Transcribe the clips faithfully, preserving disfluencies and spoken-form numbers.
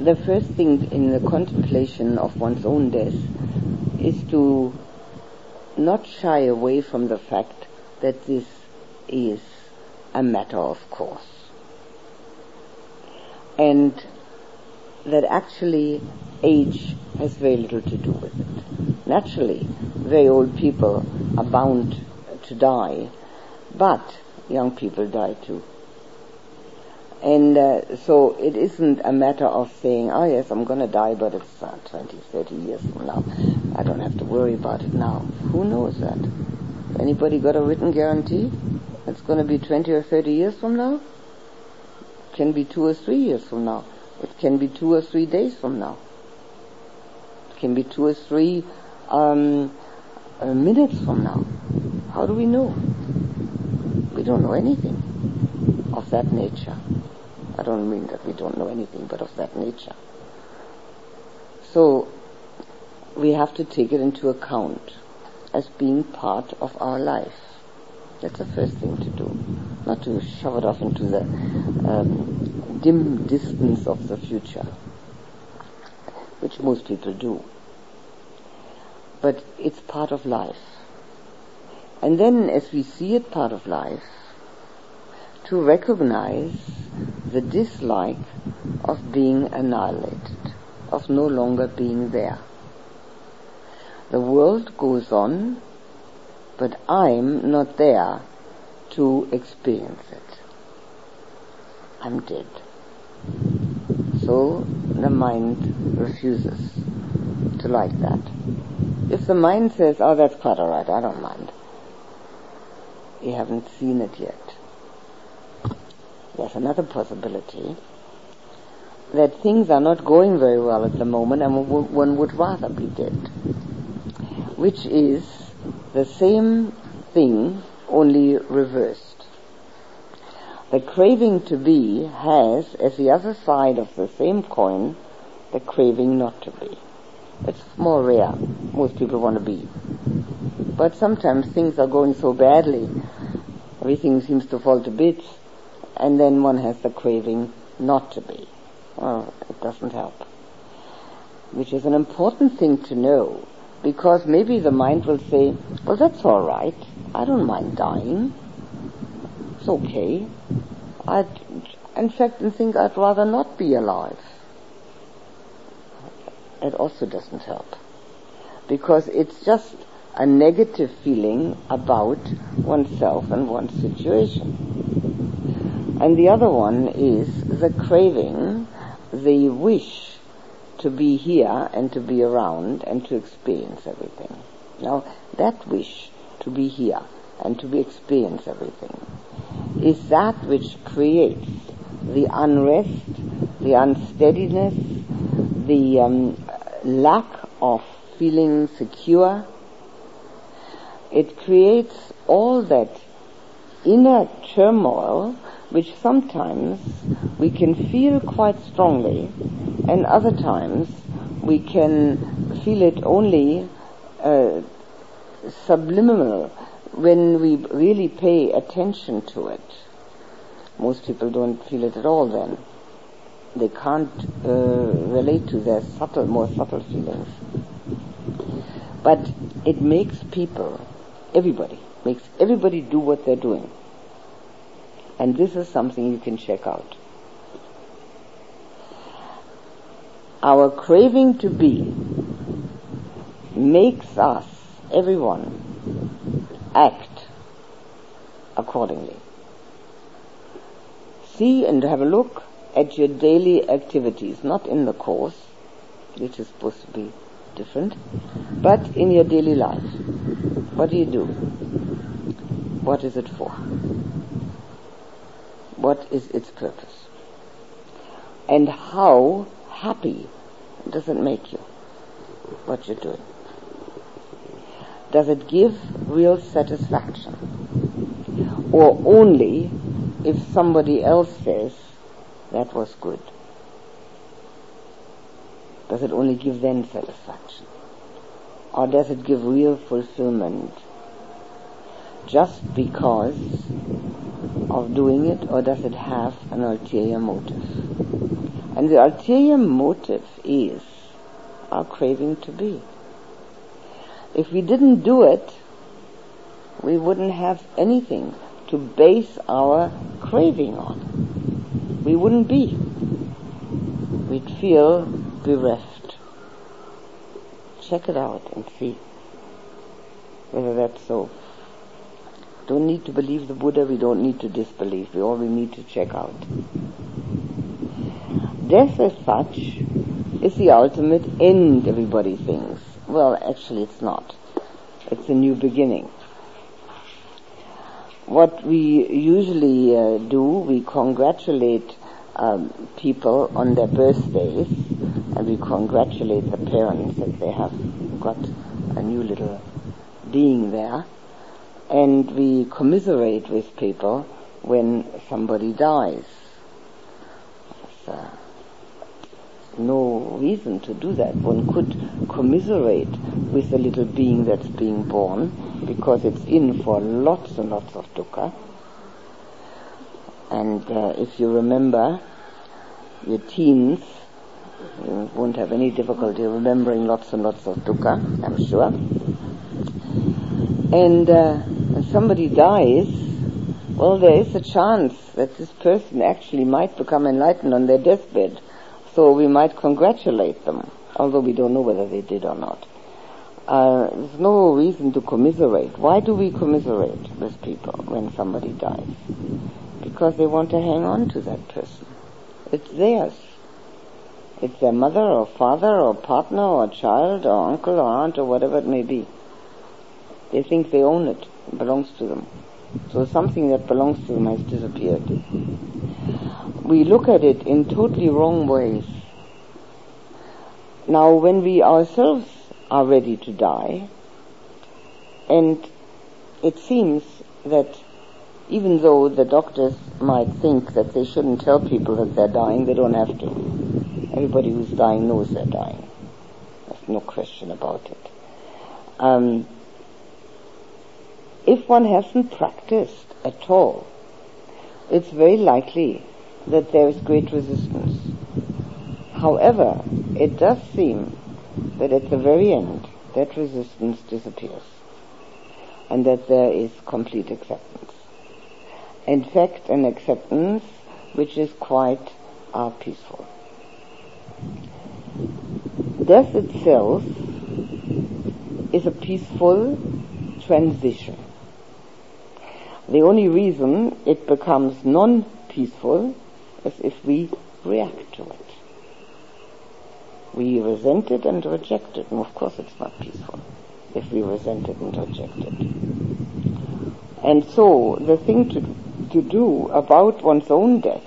the first thing in the contemplation of one's own death is to not shy away from the fact that this is a matter of course, and that actually age has very little to do with it. Naturally, very old people are bound to die, but young people die too. And uh, so it isn't a matter of saying, oh yes, I'm going to die, but it's uh, twenty, thirty years from now. I don't have to worry about it now. Who knows that? Anybody got a written guarantee? It's going to be twenty or thirty years from now? It can be two or three years from now. It can be two or three days from now. It can be two or three um, uh, minutes from now. How do we know? We don't know anything of that nature. I don't mean that we don't know anything, but of that nature. So we have to take it into account as being part of our life. That's the first thing to do. Not to shove it off into the um, dim distance of the future, which most people do. But it's part of life. And then as we see it part of life, to recognize the dislike of being annihilated, of no longer being there. The world goes on, but I'm not there to experience it. I'm dead. So the mind refuses to like that. If the mind says, oh, that's quite all right, I don't mind, you haven't seen it yet. There's another possibility, that things are not going very well at the moment and one would rather be dead, which is the same thing, only reversed. The craving to be has, as the other side of the same coin, the craving not to be. It's more rare. Most people want to be. But sometimes things are going so badly, everything seems to fall to bits, and then one has the craving not to be. Well, it doesn't help. Which is an important thing to know, because maybe the mind will say, well, that's all right. I don't mind dying. It's okay. I'd, in fact, I think I'd rather not be alive. It also doesn't help, because it's just a negative feeling about oneself and one's situation. And the other one is the craving, the wish to be here and to be around and to experience everything. Now, that wish to be here and to be experience everything is that which creates the unrest, the unsteadiness, the um, lack of feeling secure. It creates all that inner turmoil which sometimes we can feel quite strongly, and other times we can feel it only uh, subliminal when we really pay attention to it. Most people don't feel it at all then. They can't uh, relate to their subtle, more subtle feelings. But it makes people, everybody, makes everybody do what they're doing. And this is something you can check out. Our craving to be makes us, everyone, act accordingly. See and have a look at your daily activities, not in the course, which is supposed to be different, but in your daily life. What do you do? What is it for? What is its purpose? And how happy does it make you, what you're doing? Does it give real satisfaction? Or only if somebody else says, that was good? Does it only give them satisfaction? Or does it give real fulfillment just because of doing it, or does it have an ulterior motive? And the ulterior motive is our craving to be. If we didn't do it, we wouldn't have anything to base our craving on. We wouldn't be. We'd feel bereft. Check it out and see whether that's so. Don't need to believe the Buddha, we don't need to disbelieve. We all we need to check out. Death as such is the ultimate end, everybody thinks. Well, actually it's not. It's a new beginning. What we usually uh, do, we congratulate um, people on their birthdays, and we congratulate the parents that they have got a new little being there, and we commiserate with people when somebody dies. There's uh, no reason to do that. One could commiserate with the little being that's being born, because it's in for lots and lots of dukkha. And uh, if you remember your teens, you won't have any difficulty remembering lots and lots of dukkha, I'm sure. And uh, when somebody dies, well, there is a chance that this person actually might become enlightened on their deathbed. So we might congratulate them, although we don't know whether they did or not. Uh, there's no reason to commiserate. Why do we commiserate with people when somebody dies? Because they want to hang on to that person. It's theirs. It's their mother or father or partner or child or uncle or aunt or whatever it may be. They think they own it. It belongs to them. So something that belongs to them has disappeared. We look at it in totally wrong ways. Now, when we ourselves are ready to die, and it seems that even though the doctors might think that they shouldn't tell people that they're dying, they don't have to. Everybody who's dying knows they're dying. There's no question about it. Um, if one hasn't practiced at all, it's very likely that there is great resistance. However, it does seem that at the very end, that resistance disappears, and that there is complete acceptance. In fact, an acceptance which is quite uh, peaceful. Death itself is a peaceful transition. The only reason it becomes non-peaceful is if we react to it. We resent it and reject it, and of course it's not peaceful if we resent it and reject it. And so the thing to, to do about one's own death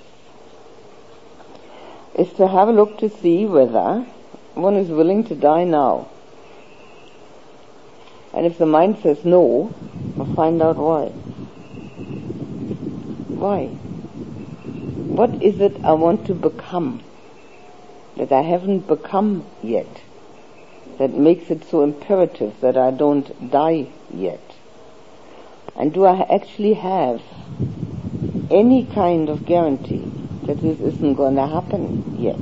is to have a look to see whether one is willing to die now. And if the mind says no, we'll find out why. Why? What is it I want to become that I haven't become yet, that makes it so imperative that I don't die yet? And do I actually have any kind of guarantee that this isn't going to happen yet?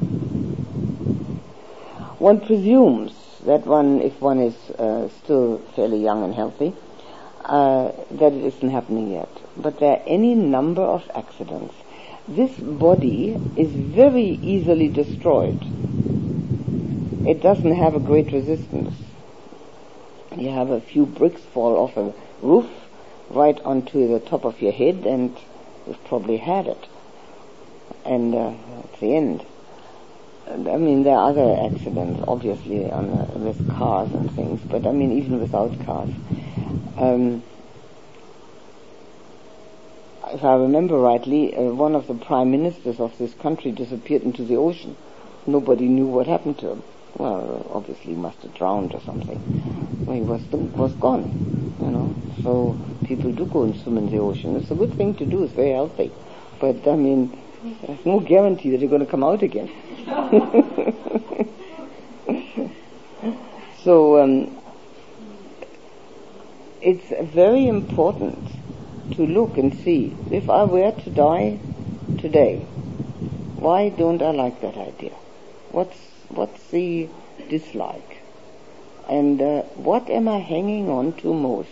One presumes that one, if one is uh, still fairly young and healthy, uh, that it isn't happening yet. But there are any number of accidents. This body is very easily destroyed. It doesn't have a great resistance. You have a few bricks fall off a roof right onto the top of your head, and you've probably had it. And uh, that's the end. I mean, there are other accidents, obviously, on, uh, with cars and things, but I mean, even without cars. Um, if I remember rightly, uh, one of the prime ministers of this country disappeared into the ocean. Nobody knew what happened to him. Well, obviously he must have drowned or something. Well, he was was gone, you know. So people do go and swim in the ocean. It's a good thing to do. It's very healthy. But, I mean, there's no guarantee that you're going to come out again. So, um, it's very important to look and see, if I were to die today, Why don't I like that idea? What's, what's the dislike? And uh, what am I hanging on to most?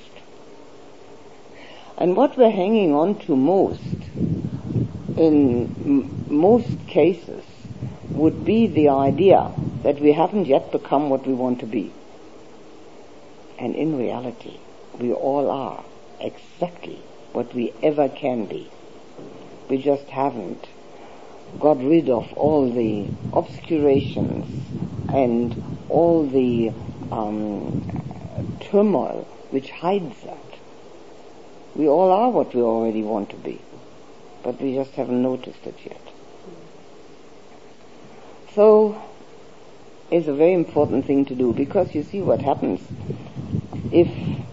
And what we're hanging on to most, in m- most cases, would be the idea that we haven't yet become what we want to be. And in reality, we all are exactly what we ever can be. We just haven't got rid of all the obscurations and all the um, turmoil which hides that. We all are what we already want to be, but we just haven't noticed it yet. So, it's a very important thing to do, because you see what happens if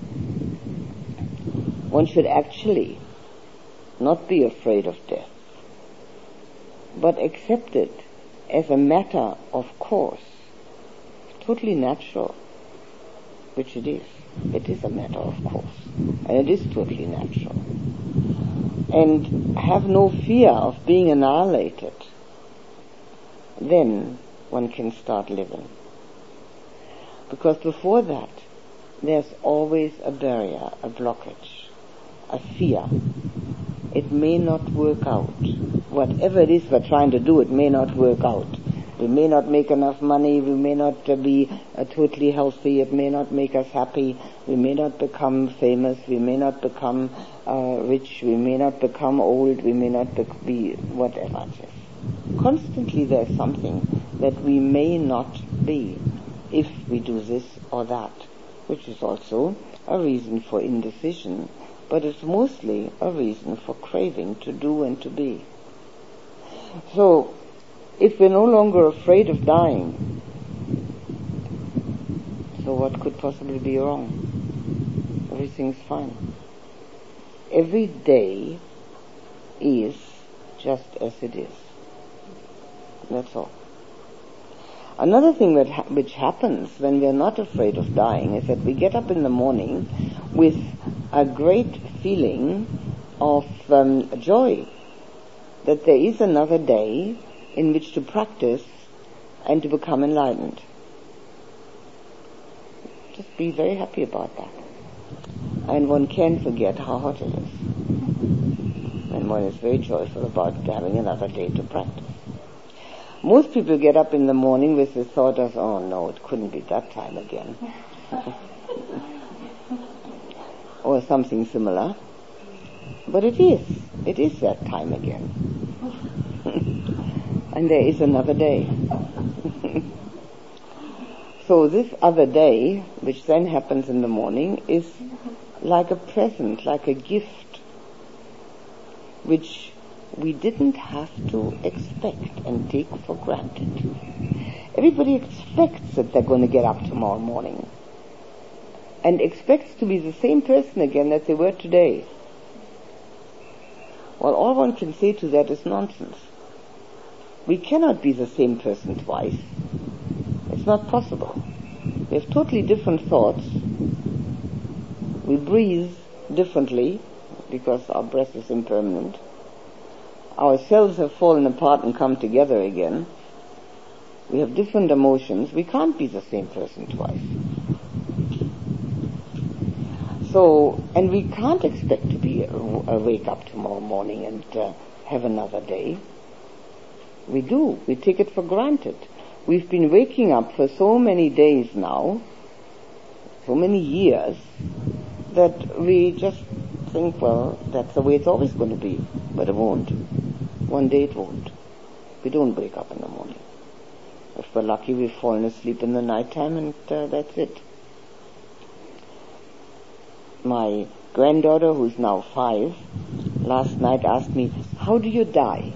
one should actually not be afraid of death, but accept it as a matter of course, totally natural, which it is. It is a matter of course, and it is totally natural. And have no fear of being annihilated, then one can start living. Because before that, there's always a barrier, a blockage, a fear. It may not work out. Whatever it is we're trying to do, it may not work out. We may not make enough money, we may not uh, be uh, totally healthy, it may not make us happy, we may not become famous, we may not become uh, rich, we may not become old, we may not be whatever. Constantly there's something that we may not be if we do this or that, which is also a reason for indecision, but it's mostly a reason for craving to do and to be. So, if we're no longer afraid of dying, so what could possibly be wrong? Everything's fine. Every day is just as it is. That's all. Another thing that ha- which happens when we are not afraid of dying is that we get up in the morning with a great feeling of um, joy that there is another day in which to practice and to become enlightened. Just be very happy about that. And one can forget how hot it is. And one is very joyful about having another day to practice. Most people get up in the morning with the thought of, oh no, it couldn't be that time again. Or something similar. But it is. It is that time again. And there is another day. So this other day, which then happens in the morning, is like a present, like a gift, which we didn't have to expect and take for granted. Everybody expects that they're going to get up tomorrow morning and expects to be the same person again that they were today. Well, all one can say to that is nonsense. We cannot be the same person twice. It's not possible. We have totally different thoughts. We breathe differently because our breath is impermanent. Our cells have fallen apart and come together again. We have different emotions. We can't be the same person twice. So, and we can't expect to be uh, wake up tomorrow morning and uh, have another day. We do. We take it for granted. We've been waking up for so many days now, so many years, that we just think, well, that's the way it's always going to be. But it won't. One day it won't. We don't wake up in the morning. If we're lucky, we've fallen asleep in the nighttime, and uh, that's it. My granddaughter, who's now five, last night asked me, how do you die?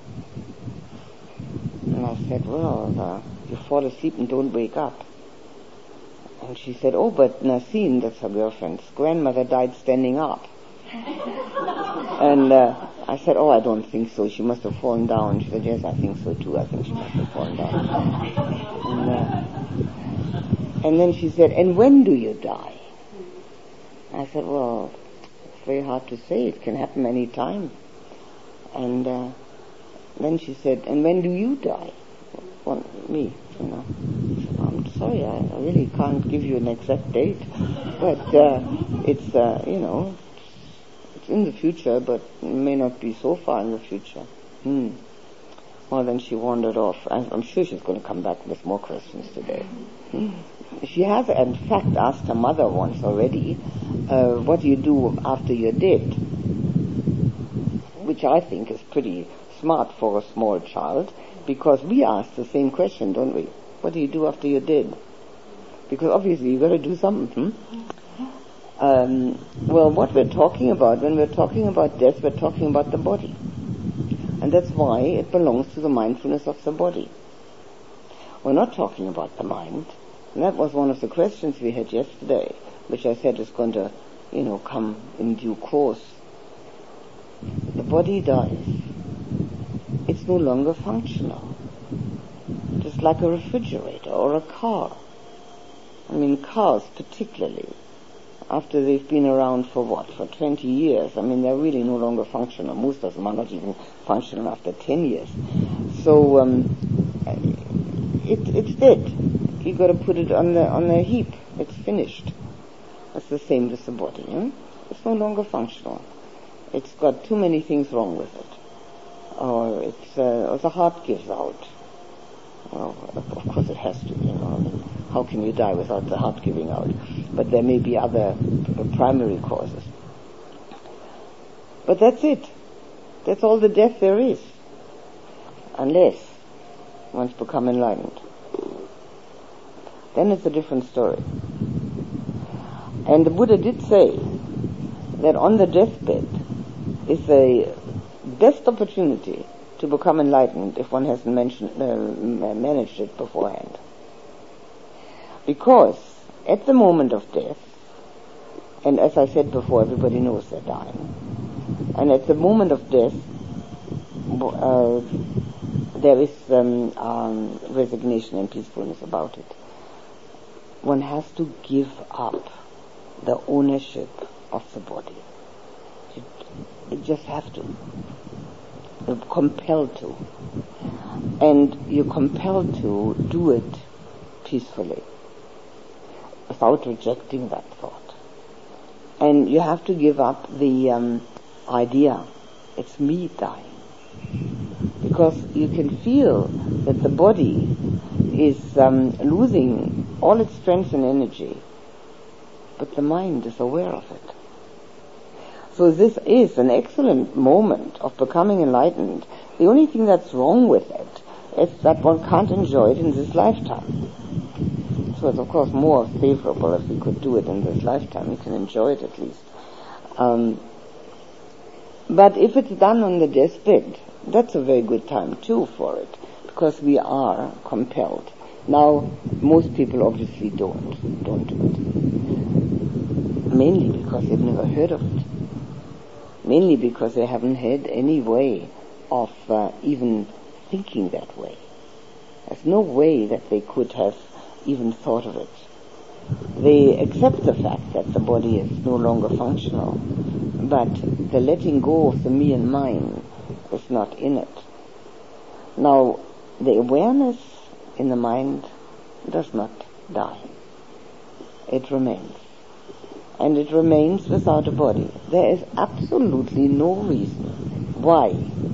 And I said, well, uh, you fall asleep and don't wake up. And she said, oh, but Nassim, that's her girlfriend's grandmother, died standing up. And uh, I said, oh, I don't think so. She must have fallen down. She said, yes, I think so too. I think she must have fallen down. And, uh, and then she said, and when do you die? I said, well, it's very hard to say. It can happen any time. And uh, then she said, and when do you die? Well, me, you know. I'm sorry, I, I really can't give you an exact date, but uh, it's, uh, you know, it's in the future, but it may not be so far in the future. Hmm. Well, then she wandered off. I'm, I'm sure she's going to come back with more questions today. Hmm. She has, in fact, asked her mother once already, uh, what do you do after you're dead? Which I think is pretty smart for a small child, because we ask the same question, don't we? What do you do after you're dead? Because obviously you've got to do something. Hmm? Um, well, what we're talking about, when we're talking about death, we're talking about the body. And that's why it belongs to the mindfulness of the body. We're not talking about the mind. And that was one of the questions we had yesterday, which I said is going to, you know, come in due course. The body dies. It's no longer functional. Just like a refrigerator or a car. I mean, cars particularly, after they've been around for what, for twenty years, I mean, they're really no longer functional. Most of them are not even functional after ten years. So, um, it, it's dead. You've got to put it on the, on the heap. It's finished. It's the same with the body. Eh? It's no longer functional. It's got too many things wrong with it. Or it's, uh, or the heart gives out. Well, of course it has to, you know. I mean, how can you die without the heart giving out? But there may be other primary causes. But that's it. That's all the death there is. Unless one's become enlightened. Then it's a different story. And the Buddha did say that on the deathbed is the best opportunity to become enlightened if one hasn't mentioned, uh, managed it beforehand. Because at the moment of death, and as I said before, everybody knows they're dying, and at the moment of death, uh, there is um, um, resignation and peacefulness about it. One has to give up the ownership of the body. You, you just have to. You're compelled to. And you're compelled to do it peacefully, without rejecting that thought. And you have to give up the um, idea, it's me dying. Because you can feel that the body is um, losing all its strength and energy, but the mind is aware of it. So this is an excellent moment of becoming enlightened. The only thing that's wrong with it is that one can't enjoy it in this lifetime. So it's of course more favorable if we could do it in this lifetime. You can enjoy it at least. Um, but if it's done on the deathbed, that's a very good time too for it, because we are compelled. Now, most people obviously don't, don't do it. Mainly because they've never heard of it. Mainly because they haven't had any way of uh, even thinking that way. There's no way that they could have even thought of it. They accept the fact that the body is no longer functional, but the letting go of the me and mine is not in it. Now, the awareness in the mind does not die. It remains. And it remains without a body. There is absolutely no reason why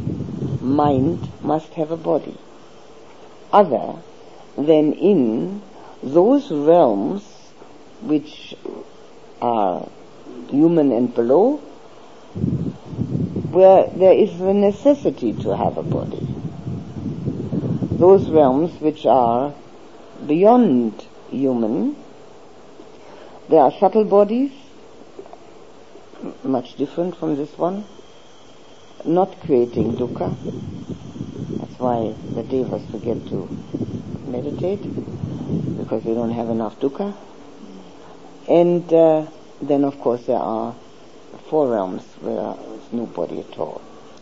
mind must have a body, other than in those realms which are human and below, where there is the necessity to have a body. Those realms which are beyond human, there are subtle bodies, much different from this one, not creating dukkha. That's why the devas forget to meditate, because they don't have enough dukkha. And uh, then of course there are four realms where there's no body at all.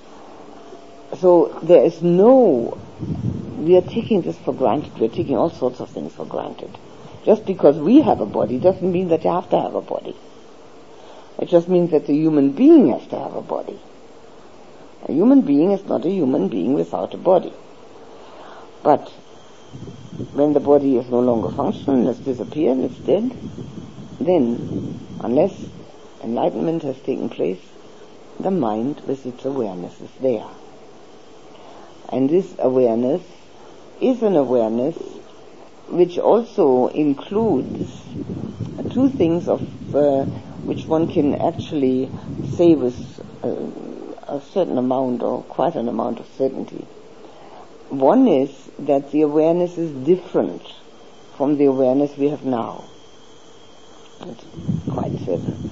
So there is no, we are taking this for granted, we are taking all sorts of things for granted. Just because we have a body doesn't mean that you have to have a body. It just means that the human being has to have a body. A human being is not a human being without a body. But when the body is no longer functional, it's disappeared, it's dead, then, unless enlightenment has taken place, the mind with its awareness is there. And this awareness is an awareness which also includes two things of uh, which one can actually say with uh, a certain amount or quite an amount of certainty. One is that the awareness is different from the awareness we have now. That's quite certain.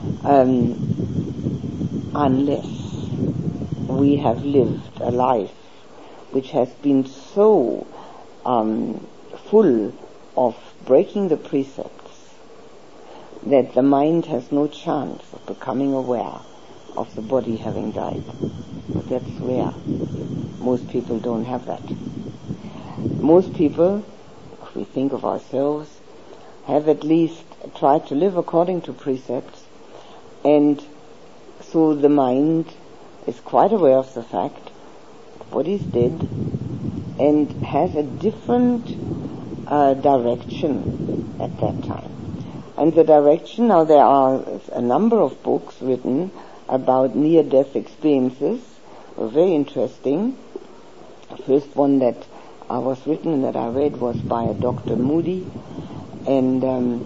Um, unless we have lived a life which has been so um, full of breaking the precepts that the mind has no chance of becoming aware of the body having died. But that's rare. Most people don't have that. Most people, if we think of ourselves, have at least tried to live according to precepts, and so the mind is quite aware of the fact the body is dead and has a different uh, direction at that time. And the direction, now there are a number of books written about near-death experiences, very interesting. The first one that uh, was written and that I read was by a Doctor Moody, and um,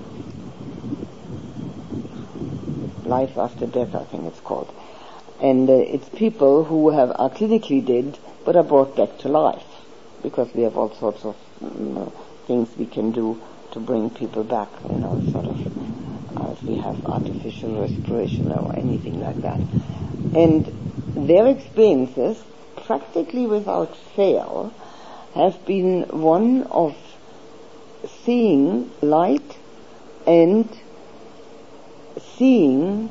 Life After Death, I think it's called. And uh, it's people who have are clinically dead but are brought back to life, because we have all sorts of um, things we can do to bring people back, you know, sort of, uh, if we have artificial respiration or anything like that. And their experiences, practically without fail, have been one of seeing light and seeing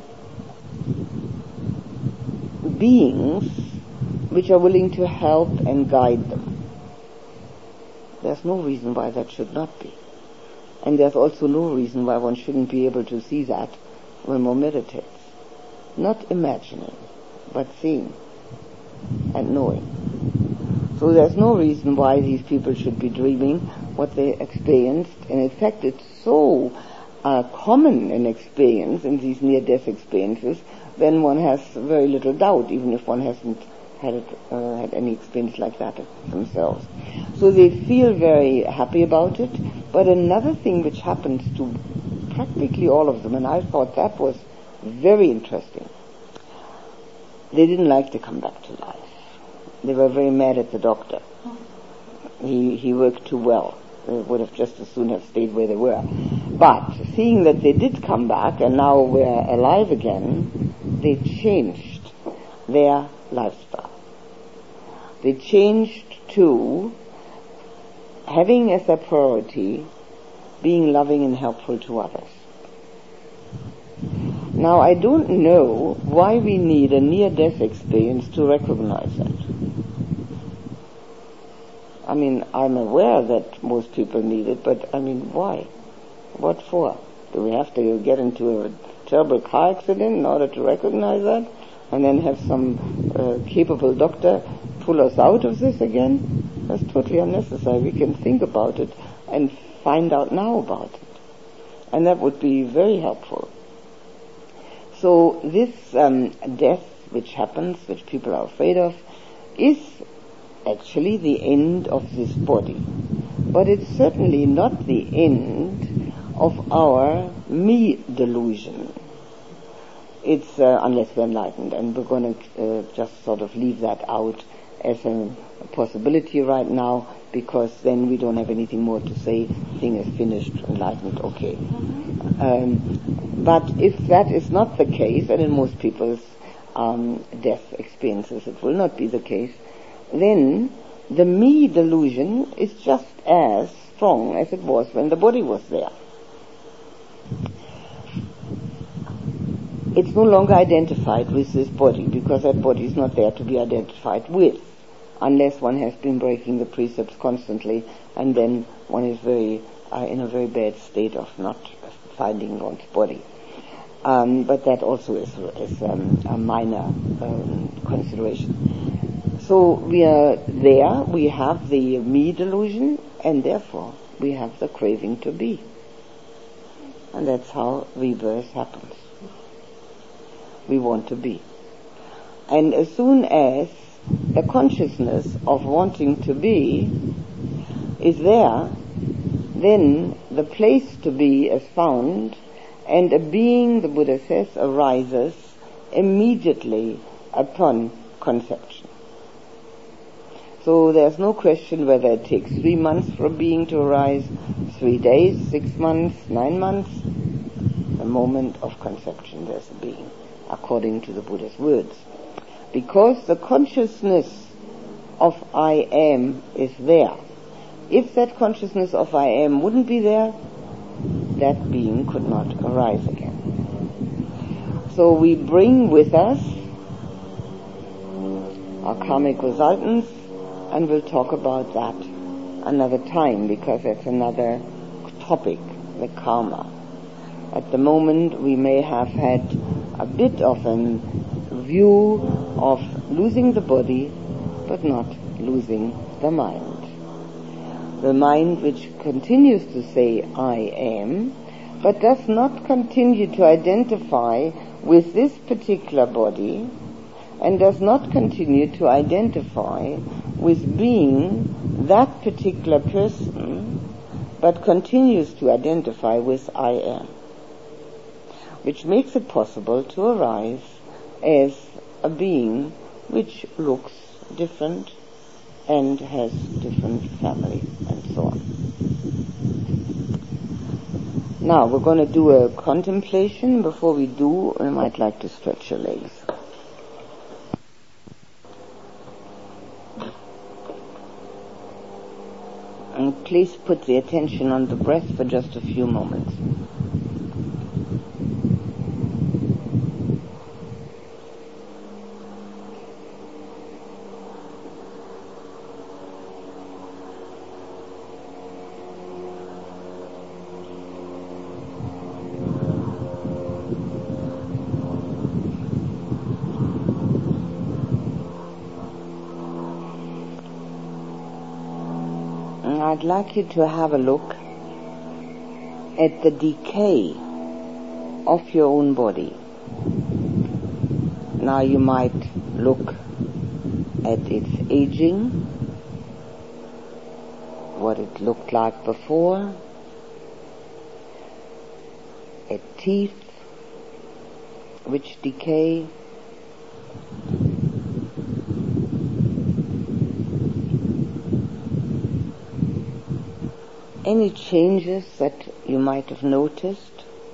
beings which are willing to help and guide them. There's no reason why that should not be. And there's also no reason why one shouldn't be able to see that when one meditates. Not imagining, but seeing and knowing. So there's no reason why these people should be dreaming what they experienced. And in fact, it's so uh, common an experience in these near-death experiences, then one has very little doubt, even if one hasn't had it, uh, had any experience like that themselves. So they feel very happy about it. But another thing which happens to practically all of them, and I thought that was very interesting, they didn't like to come back to life. They were very mad at the doctor. He he worked too well. They would have just as soon have stayed where they were. But seeing that they did come back and now were alive again, they changed their lifestyle. They changed to having as a priority being loving and helpful to others. Now, I don't know why we need a near-death experience to recognize that. I mean, I'm aware that most people need it, but I mean, why? What for? Do we have to get into a terrible car accident in order to recognize that? And then have some uh, capable doctor pull us out of this again? That's totally unnecessary. We can think about it and find out now about it. And that would be very helpful. So this um, death which happens, which people are afraid of, is actually the end of this body. But it's certainly not the end of our me delusion. It's, uh, unless we're enlightened, and we're going to uh, just sort of leave that out as a possibility right now, because then we don't have anything more to say. Thing is finished, enlightened, okay. Um, but if that is not the case, and in most people's um, death experiences it will not be the case, then the me delusion is just as strong as it was when the body was there. It's no longer identified with this body, because that body is not there to be identified with, unless one has been breaking the precepts constantly, and then one is very uh, in a very bad state of not finding one's body. Um, but that also is, is um, a minor um, consideration. So we are there, we have the me delusion, and therefore we have the craving to be. And that's how rebirth happens. We want to be. And as soon as the consciousness of wanting to be is there, then the place to be is found, and a being, the Buddha says, arises immediately upon conception. So there's no question whether it takes three months for a being to arise, three days, six months, nine months. The moment of conception there's a being, according to the Buddha's words. Because the consciousness of I am is there. If that consciousness of I am wouldn't be there, that being could not arise again. So we bring with us our karmic resultants, and we'll talk about that another time, because that's another topic, the karma. At the moment we may have had a bit of a view of losing the body, but not losing the mind. The mind which continues to say I am, but does not continue to identify with this particular body, and does not continue to identify with being that particular person, but continues to identify with I am, which makes it possible to arise as a being which looks different and has different family and so on. Now we're going to do a contemplation. Before we do, I might like to stretch your legs. And please put the attention on the breath for just a few moments. I'd like you to have a look at the decay of your own body. Now you might look at its aging, what it looked like before, at teeth, which decay, any changes that you might have noticed.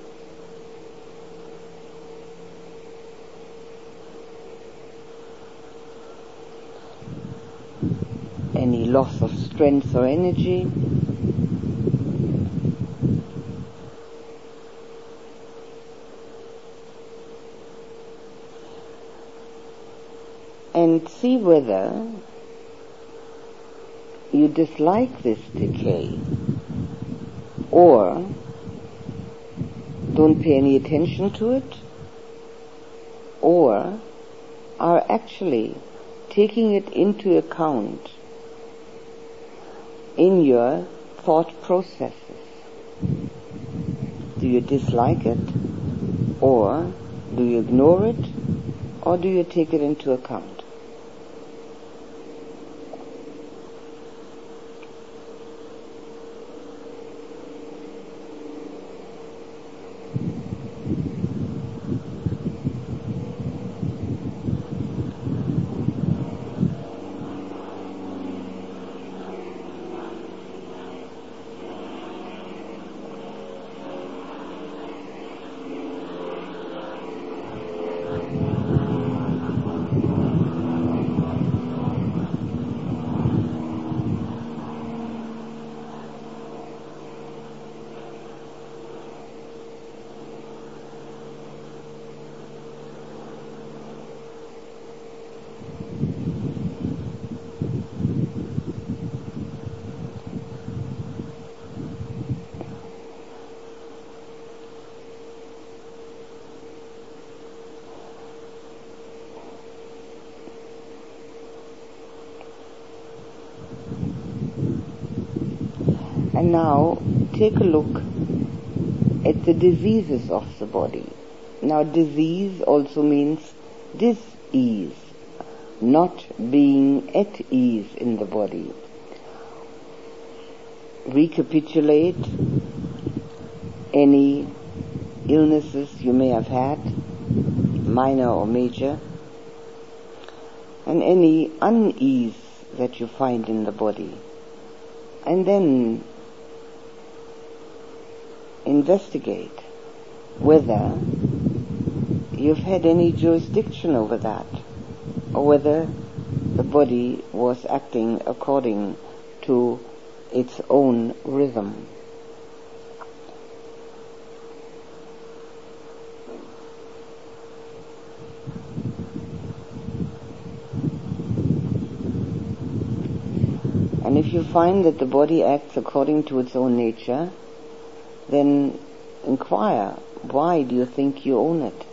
Any loss of strength or energy. And see whether you dislike this decay, or don't pay any attention to it, or are actually taking it into account in your thought processes. Do you dislike it, or do you ignore it, or do you take it into account? And now take a look at the diseases of the body. Now disease also means dis-ease, not being at ease in the body. Recapitulate any illnesses you may have had, minor or major, and any unease that you find in the body. And then investigate whether you've had any jurisdiction over that, or whether the body was acting according to its own rhythm. And if you find that the body acts according to its own nature, then inquire, why do you think you own it?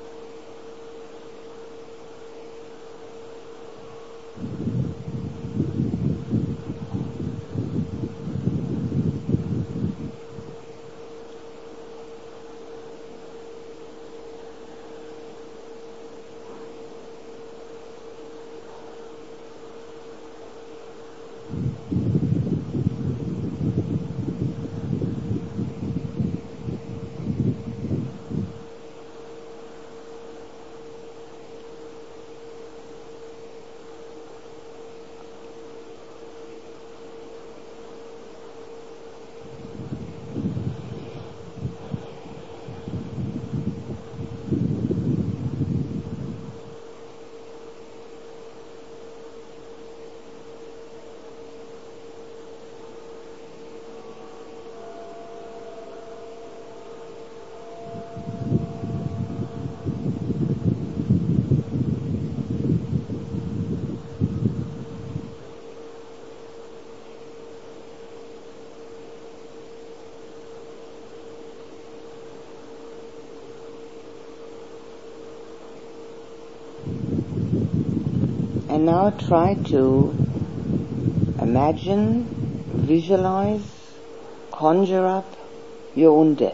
And now try to imagine, visualize, conjure up your own death.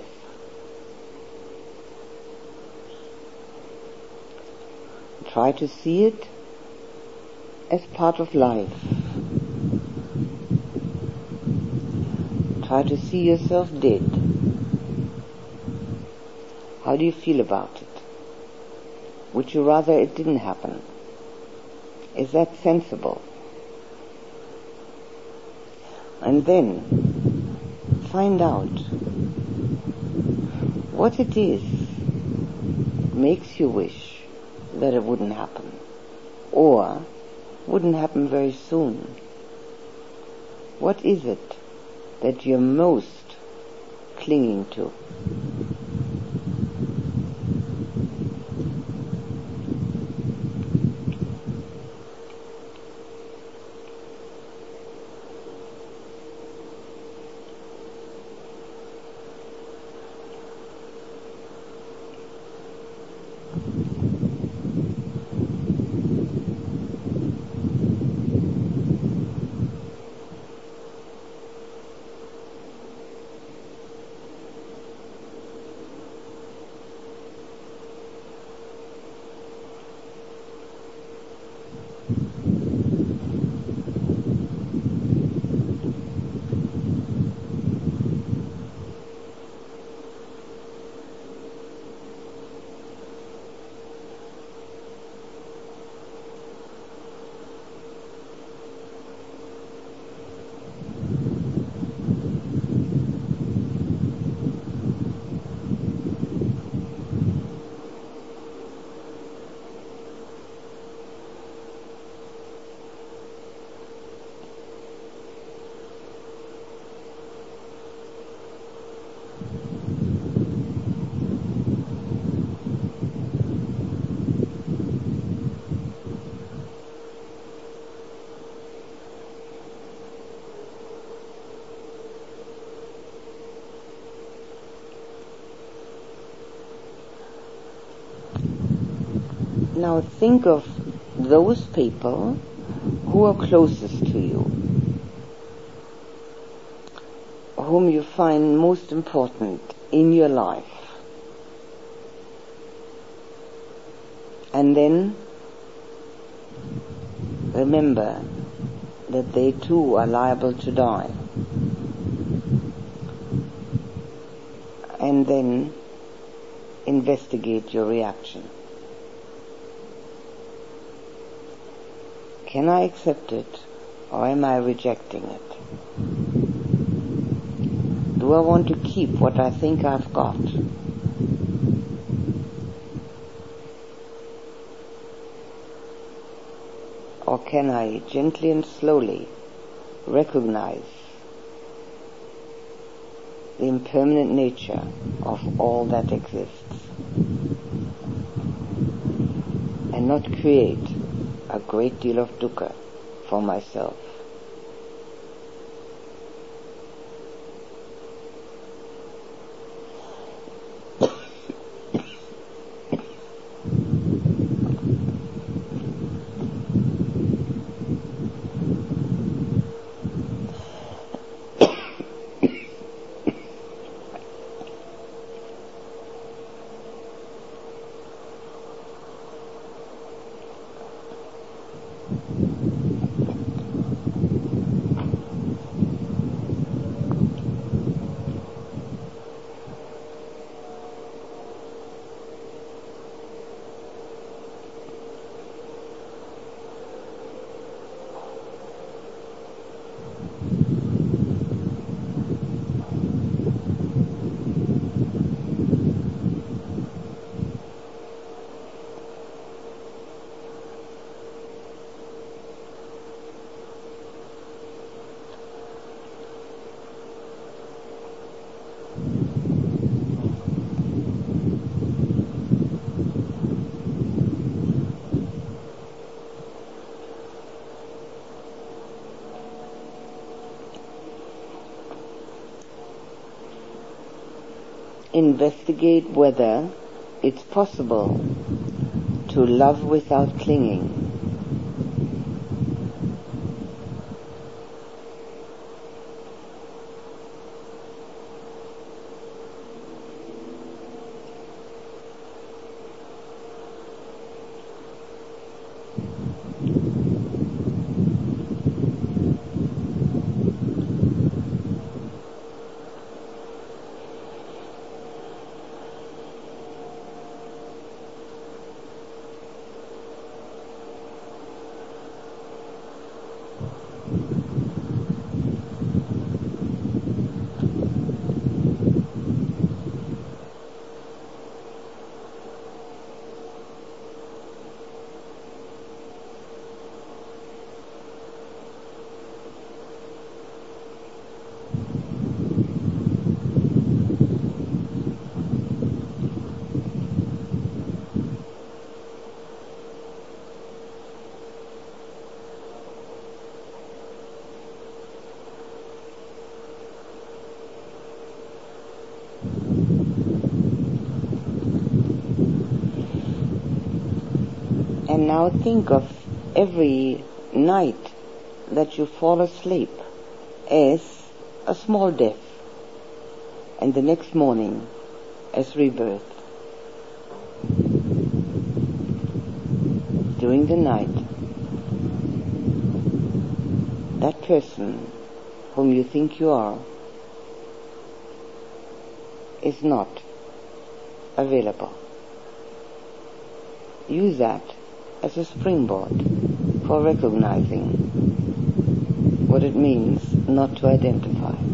Try to see it as part of life. Try to see yourself dead. How do you feel about it? Would you rather it didn't happen? Is that sensible? And then find out what it is makes you wish that it wouldn't happen, or wouldn't happen very soon. What is it that you're most clinging to? Now think of those people who are closest to you. whom you find most important in your life. And then remember that they too are liable to die. And then investigate your reaction. Can I accept it, or am I rejecting it? Do I want to keep what I think I've got? Or can I gently and slowly recognize the impermanent nature of all that exists and not create a great deal of dukkha for myself? Investigate whether it's possible to love without clinging. And now think of every night that you fall asleep as a small death, and the next morning as rebirth. During the night, that person whom you think you are is not available. Use that as a springboard for recognizing what it means not to identify.